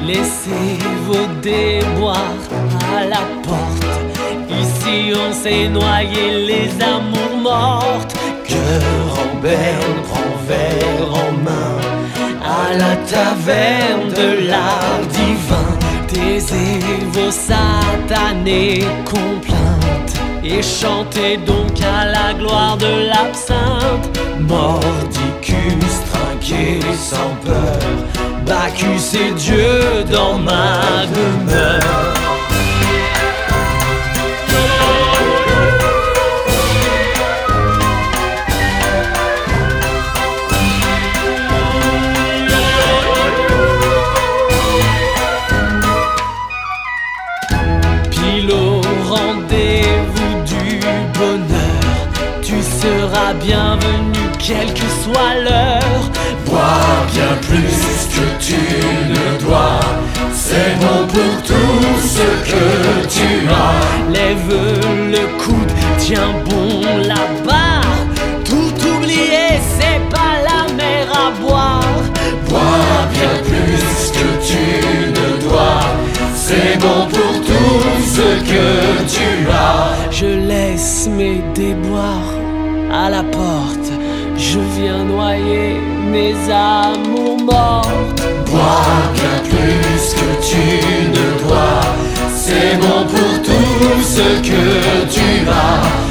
Laissez vos déboires à la porte. Ici on s'est noyé les amours mortes. Cœur en berne, prends verre en main. À la taverne de l'art divin, taisez vos satanées complaintes et chantez donc à la gloire de l'absinthe. Mordicus, trinquez sans peur, Bacchus est Dieu dans ma demeure. Pile au rendez-vous du bonheur, tu seras bienvenu quelle que soit l'heure. Bois bien plus que tu ne dois, c'est bon pour tout ce que tu as. Lève le coude, tiens bon la barre. Tout oublier, c'est pas la mer à boire. Bois bien plus que tu ne dois, c'est bon pour tout ce que tu as. Je laisse mes déboires à la porte, je viens noyer mes amours mortes. Bois bien plus que tu ne dois, c'est bon pour tout ce que tu as.